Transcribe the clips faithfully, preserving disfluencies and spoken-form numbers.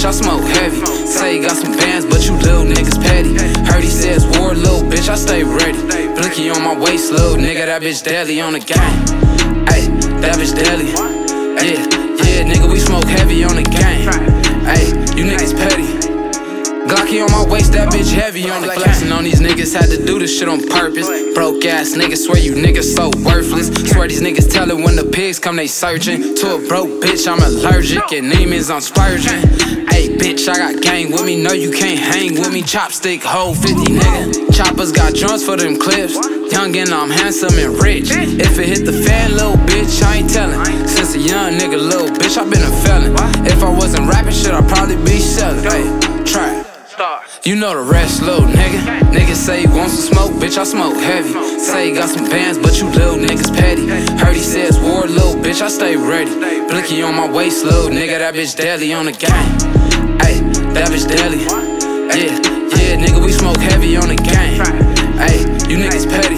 bitch, I smoke heavy. Say you got some bands, but you little niggas petty. Heard he says war, little bitch, I stay ready. Blicky on my waist, little nigga, that bitch deadly on the gang. Ayy, that bitch deadly. Yeah, yeah, nigga, we smoke heavy on the gang. Ayy, you niggas petty. Glocky on my waist, that bitch heavy on the flexing on these niggas, had to do this shit on purpose. Broke ass niggas, swear you niggas so worthless. Swear these niggas tell it when the pigs come, they searching. To a broke bitch, I'm allergic, and demons, I'm spurging. Ayy, bitch, I got gang with me, no you can't hang with me. Chopstick, hoe fifty, nigga. Choppers got joints for them clips. Young and I'm handsome and rich. If it hit the fan, little bitch, I ain't telling. Since a young nigga, little bitch, I been a felon. If I wasn't rapping shit, I'd probably be selling. Ayy, try. You know the rest, little nigga. Niggas say he wants some smoke, bitch, I smoke heavy. Say he got some bands, but you little niggas petty. Heard he says war, little bitch, I stay ready. Blicky on my waist, little nigga, that bitch deadly on the gang. Ayy, that bitch deadly. Yeah, yeah, nigga, we smoke heavy on the gang. Ayy, you niggas petty.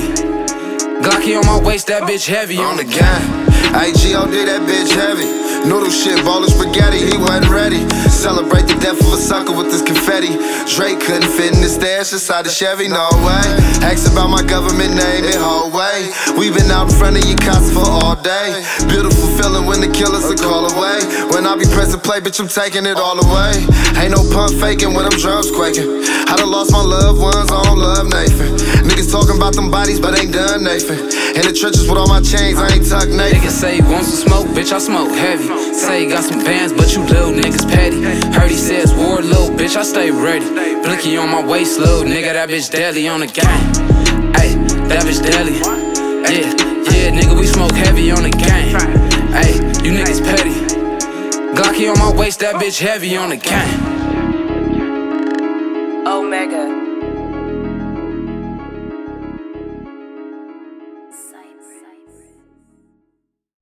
Glocky on my waist, that bitch heavy on the gang. A G O D, that bitch heavy. Noodle shit, ball of spaghetti, he wasn't ready. Celebrate the death of a sucker with this confetti. Drake couldn't fit in the stash inside the Chevy, no way. Ask about my government name, it whole way. We been out in front of your casa for all day. Beautiful feeling when the killers are call away. When I be pressing play, bitch, I'm taking it all away. Ain't no pump faking when I'm drums quaking. I done lost my loved ones, I don't love Nathan. Niggas talking about them bodies, but ain't done Nathan. In the trenches with all my chains, I ain't tuck Nathan. Niggas say he wants some smoke, bitch, I smoke heavy. Say he got some bands, but you little niggas petty. Heard he says war, little bitch, I stay ready. Blicky on my waist, little nigga, that bitch deadly on the gang. Ayy, that bitch deadly. Yeah, yeah, nigga, we smoke heavy on the gang. Ayy, you niggas petty. Glocky on my waist, that bitch heavy on the gang. Omega.